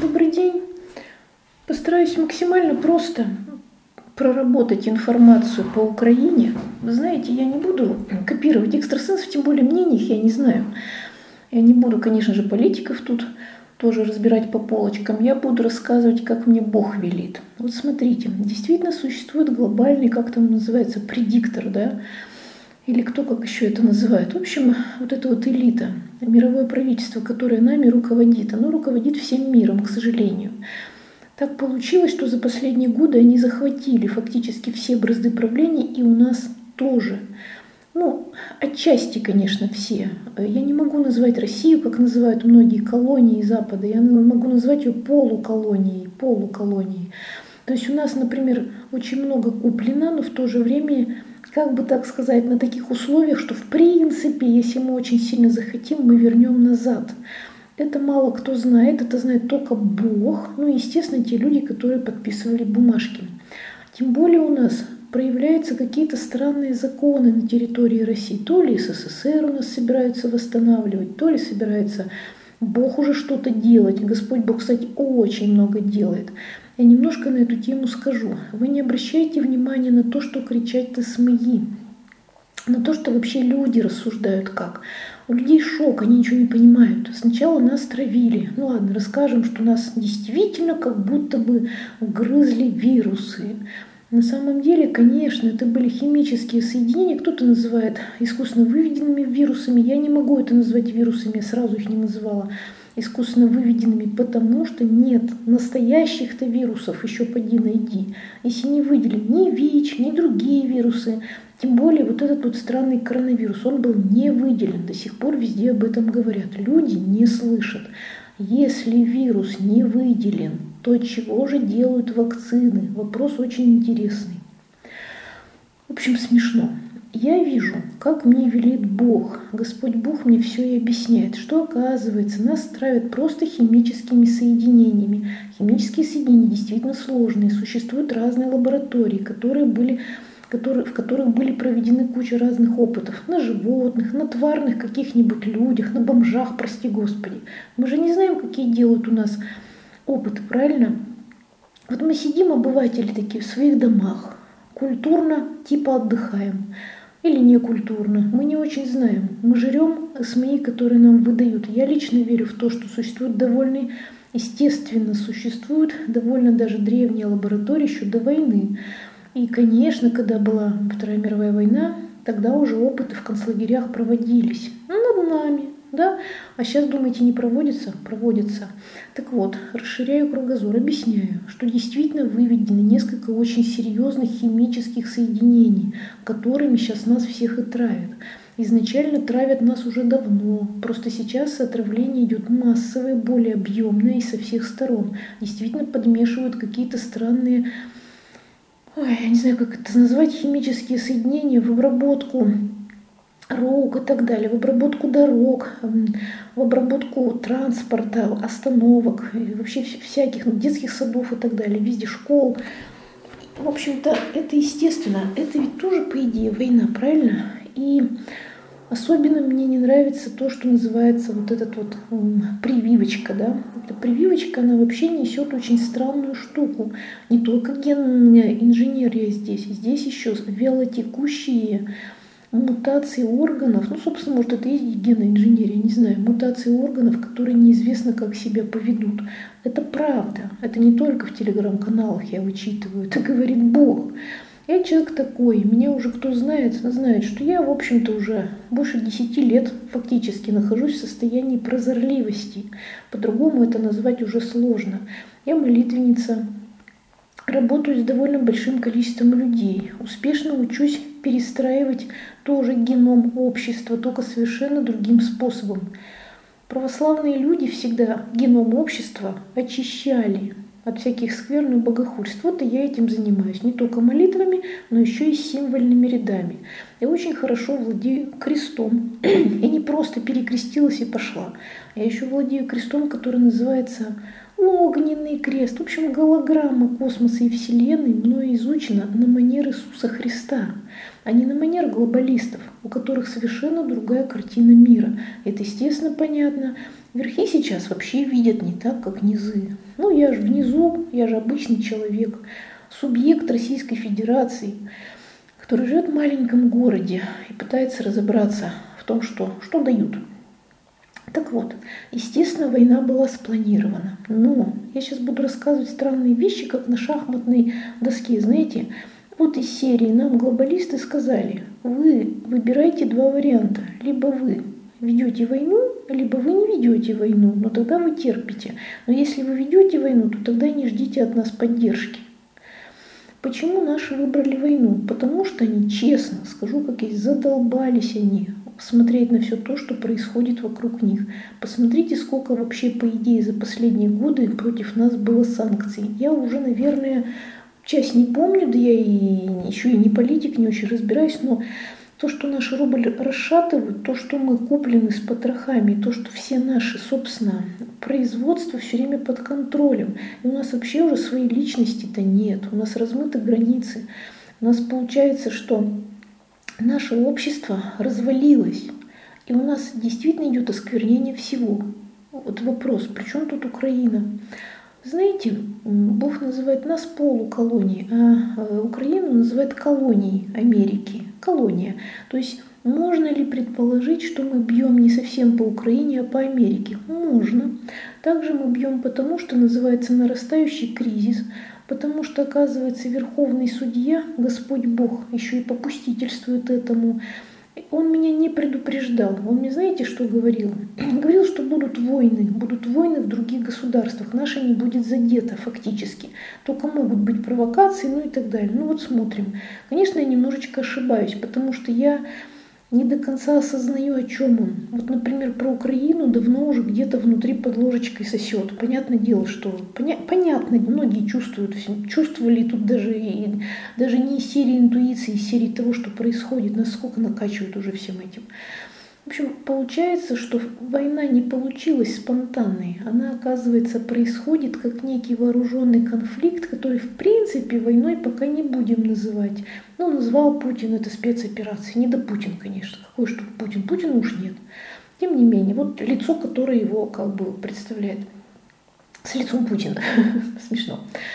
Добрый день. Постараюсь максимально просто проработать информацию по Украине. Вы знаете, я не буду копировать экстрасенсов, тем более мнений их я не знаю. Я не буду, конечно же, политиков тут тоже разбирать по полочкам. Я буду рассказывать, как мне Бог велит. Вот смотрите, действительно существует глобальный, как там называется, предиктор, да? Или кто как еще это называет. В общем, вот эта вот элита, мировое правительство, которое нами руководит, оно руководит всем миром, к сожалению. Так получилось, что за последние годы они захватили фактически все бразды правления, и у нас тоже. Отчасти, конечно, все. Я не могу назвать Россию, как называют многие колонии Запада. Я могу назвать ее полуколонией. То есть у нас, например, очень много куплено, но в то же время, как бы так сказать, на таких условиях, что в принципе, если мы очень сильно захотим, мы вернем назад. Это мало кто знает, это знает только Бог, естественно, те люди, которые подписывали бумажки. Тем более у нас проявляются какие-то странные законы на территории России. То ли СССР у нас собираются восстанавливать, то ли собирается Бог уже что-то делать. Господь Бог, кстати, очень много делает. Я немножко на эту тему скажу. Вы не обращайте внимания на то, что кричат СМИ, на то, что вообще люди рассуждают как. У людей шок, они ничего не понимают. Сначала нас травили. Расскажем, что нас действительно как будто бы грызли вирусы. На самом деле, конечно, это были химические соединения. Кто-то называет искусственно выведенными вирусами. Я не могу это назвать вирусами, я сразу их не называла искусственно выведенными, потому что нет настоящих-то вирусов, еще поди найди. Если не выделили ни ВИЧ, ни другие вирусы, тем более вот этот вот странный коронавирус, он был не выделен. До сих пор везде об этом говорят. Люди не слышат. Если вирус не выделен, то чего же делают вакцины? Вопрос очень интересный. В общем, смешно. Я вижу, как мне велит Бог. Господь Бог мне все и объясняет, что оказывается нас травят просто химическими соединениями. Химические соединения действительно сложные. Существуют разные лаборатории, в которых были проведены куча разных опытов. На животных, на тварных каких-нибудь людях, на бомжах, прости Господи. Мы же не знаем, какие делают у нас опыты, правильно? Вот мы сидим, обыватели такие, в своих домах, культурно типа отдыхаем. Или не культурно, мы не очень знаем. Мы жрем СМИ, которые нам выдают. Я лично верю в то, что существует существуют довольно даже древние лаборатории еще до войны. И, конечно, когда была Вторая мировая война, тогда уже опыты в концлагерях проводились. Над нами, да? А сейчас, думаете, не проводятся? Проводятся. Так вот, расширяю кругозор, объясняю, что действительно выведены несколько очень серьезных химических соединений, которыми сейчас нас всех и травят. Изначально травят нас уже давно, просто сейчас отравление идет массовое, более объемное и со всех сторон. Действительно подмешивают какие-то странные, я не знаю, как это назвать, химические соединения в обработку рук и так далее, в обработку дорог, в обработку транспорта, остановок, и вообще всяких детских садов и так далее, везде школ. В общем-то, это естественно, это ведь тоже, по идее, война, правильно? И особенно мне не нравится то, что называется вот этот вот прививочка, да. Эта прививочка, она вообще несет очень странную штуку. Не только генная инженерия здесь еще вялотекущие мутации органов, собственно, может, это и есть генная инженерия, не знаю, мутации органов, которые неизвестно, как себя поведут. Это правда, это не только в телеграм-каналах я вычитываю, это говорит Бог. Я человек такой, меня уже кто знает, что я, в общем-то, уже больше 10 лет фактически нахожусь в состоянии прозорливости. По-другому это назвать уже сложно. Я молитвенница, работаю с довольно большим количеством людей, успешно учусь перестраивать тоже геном общества, только совершенно другим способом. Православные люди всегда геном общества очищали от всяких скверн и богохульств. Вот и я этим занимаюсь. Не только молитвами, но еще и символьными рядами. Я очень хорошо владею крестом. Я не просто перекрестилась и пошла. Я еще владею крестом, который называется огненный крест. В общем, голограмма космоса и Вселенной мной изучена на манер Иисуса Христа, а не на манер глобалистов, у которых совершенно другая картина мира. Это, естественно, понятно. Верхи сейчас вообще видят не так, как низы. Я же внизу, я же обычный человек, субъект Российской Федерации, который живет в маленьком городе и пытается разобраться в том, что дают. Так вот, естественно, война была спланирована. Но я сейчас буду рассказывать странные вещи, как на шахматной доске. Знаете, вот из серии нам глобалисты сказали: вы выбираете два варианта. Либо вы ведете войну, либо вы не ведете войну, но тогда вы терпите. Но если вы ведете войну, то тогда не ждите от нас поддержки. Почему наши выбрали войну? Потому что они, честно скажу, как есть, задолбались они смотреть на все то, что происходит вокруг них. Посмотрите, сколько вообще, по идее, за последние годы против нас было санкций. Я уже, наверное, часть не помню, да я и еще и не политик, не очень разбираюсь, но то, что наш рубль расшатывают, то, что мы куплены с потрохами, то, что все наши, собственно, производства все время под контролем. И у нас вообще уже своей личности-то нет, у нас размыты границы. У нас получается, что наше общество развалилось, и у нас действительно идет осквернение всего. Вот вопрос, при чем тут Украина? Знаете, Бог называет нас полуколонией, а Украину называет колонией Америки. Колония. То есть можно ли предположить, что мы бьем не совсем по Украине, а по Америке? Можно. Также мы бьем потому, что называется нарастающий кризис, потому что, оказывается, Верховный Судья, Господь Бог, еще и попустительствует этому. Он меня не предупреждал. Он мне, знаете, что говорил? Говорил, что будут войны в других государствах. Наша не будет задета фактически. Только могут быть провокации, и так далее. Вот смотрим. Конечно, я немножечко ошибаюсь, потому что я не до конца осознаю, о чем он. Вот, например, про Украину давно уже где-то внутри под ложечкой сосет. Понятное дело, что понятно, многие чувствовали тут даже не из серии интуиции, из серии того, что происходит, насколько накачивают уже всем этим. В общем, получается, что война не получилась спонтанной. Она, оказывается, происходит как некий вооруженный конфликт, который, в принципе, войной пока не будем называть. Назвал Путин это спецоперацией. Не до Путин, конечно. Какой ж тут Путин? Путина уж нет. Тем не менее, вот лицо, которое его представляет. С лицом Путина. Смешно.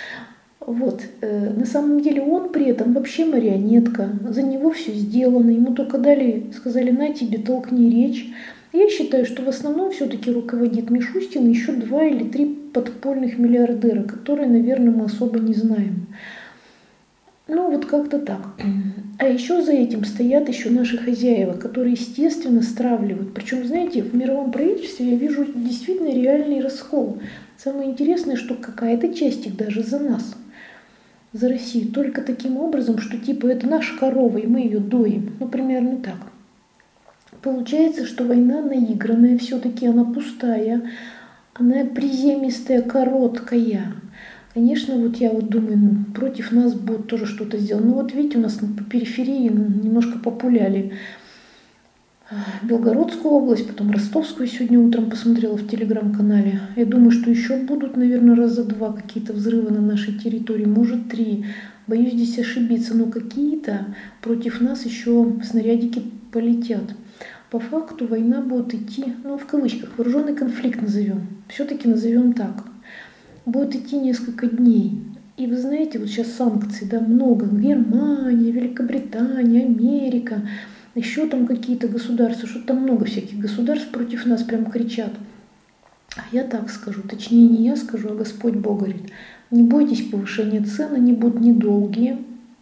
На самом деле он при этом вообще марионетка, за него все сделано, ему только сказали: на тебе, толкни речь. Я считаю, что в основном все-таки руководит Мишустин и еще 2 или 3 подпольных миллиардера, которые, наверное, мы особо не знаем. Как-то так. А еще за этим стоят еще наши хозяева, которые, естественно, стравливают. Причем, знаете, в мировом правительстве я вижу действительно реальный раскол. Самое интересное, что какая-то часть их даже за нас. За Россию только таким образом, что это наша корова, и мы ее доим. Примерно так. Получается, что война наигранная, все-таки она пустая, она приземистая, короткая. Конечно, я думаю, против нас будут тоже что-то сделано. Видите, у нас по периферии немножко популяли Белгородскую область, потом Ростовскую сегодня утром посмотрела в телеграм-канале. Я думаю, что еще будут, наверное, раза 2 какие-то взрывы на нашей территории, может 3. Боюсь здесь ошибиться, но какие-то против нас еще снарядики полетят. По факту война будет идти, в кавычках, вооруженный конфликт назовем. Все-таки назовем так. Будет идти несколько дней. И вы знаете, сейчас санкций, много. Германия, Великобритания, Америка. Еще там какие-то государства, что там много всяких государств против нас прям кричат. А я так скажу, точнее не я скажу, а Господь Бог говорит: не бойтесь повышения цен, они будут недолгие.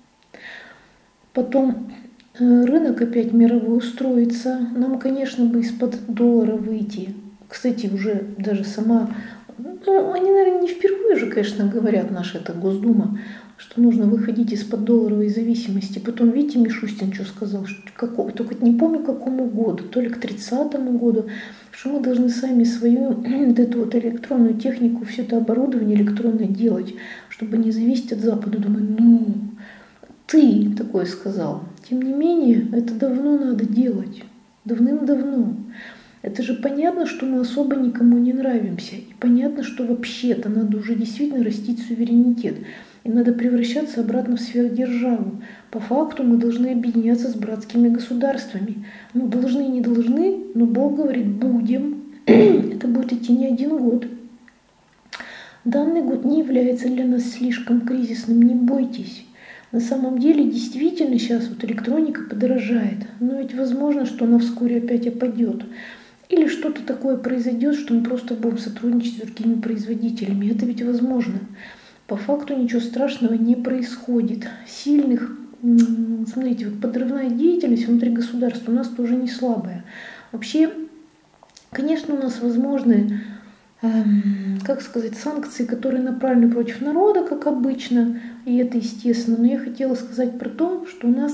Потом рынок опять мировой устроится. Нам, конечно, бы из-под доллара выйти. Кстати, уже даже сама... они, наверное, не впервые же, конечно, говорят, наша Госдума, что нужно выходить из-под долларовой зависимости. Потом, видите, Мишустин что сказал, только не помню к какому году, то ли к 30-му году, что мы должны сами свою эту электронную технику, все это оборудование электронное делать, чтобы не зависеть от Запада. Думаю, ты такое сказал. Тем не менее, это давно надо делать. Давным-давно. Это же понятно, что мы особо никому не нравимся. И понятно, что вообще-то надо уже действительно растить суверенитет. И надо превращаться обратно в сверхдержаву. По факту мы должны объединяться с братскими государствами. Ну, должны и не должны, но Бог говорит, будем. Это будет идти не один год. Данный год не является для нас слишком кризисным, не бойтесь. На самом деле, действительно, сейчас вот электроника подорожает. Но ведь возможно, что она вскоре опять опадет. Или что-то такое произойдет, что мы просто будем сотрудничать с другими производителями. Это ведь возможно. По факту ничего страшного не происходит. Сильных, смотрите, вот подрывная деятельность внутри государства у нас тоже не слабая. Вообще, конечно, у нас возможны, как сказать, санкции, которые направлены против народа, как обычно, и это естественно. Но я хотела сказать про то, что у нас,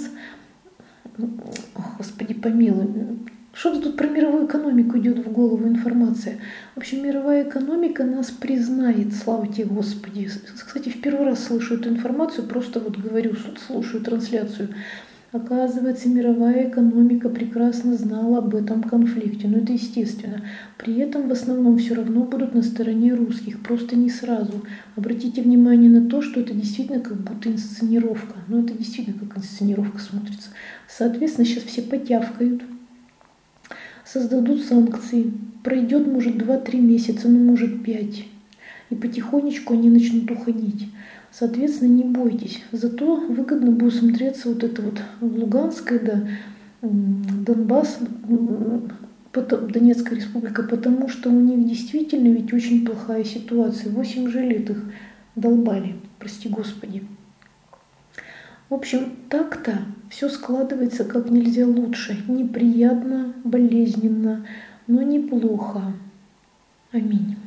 Господи помилуй, что-то тут про мировую экономику идет в голову информация. В общем, мировая экономика нас признает, слава тебе, Господи. Кстати, в первый раз слышу эту информацию, просто вот говорю, слушаю трансляцию. Оказывается, мировая экономика прекрасно знала об этом конфликте, но это естественно. При этом в основном все равно будут на стороне русских, просто не сразу. Обратите внимание на то, что это действительно как будто инсценировка. Но это действительно как инсценировка смотрится. Соответственно, сейчас все потявкают. Создадут санкции. Пройдет, может, 2-3 месяца, ну, может, 5. И потихонечку они начнут уходить. Соответственно, не бойтесь. Зато выгодно будет смотреться вот это вот Луганская, да, Донбасс, Донецкая республика, потому что у них действительно ведь очень плохая ситуация. 8 же лет их долбали, прости Господи. В общем, так-то все складывается как нельзя лучше. Неприятно, болезненно, но неплохо. Аминь.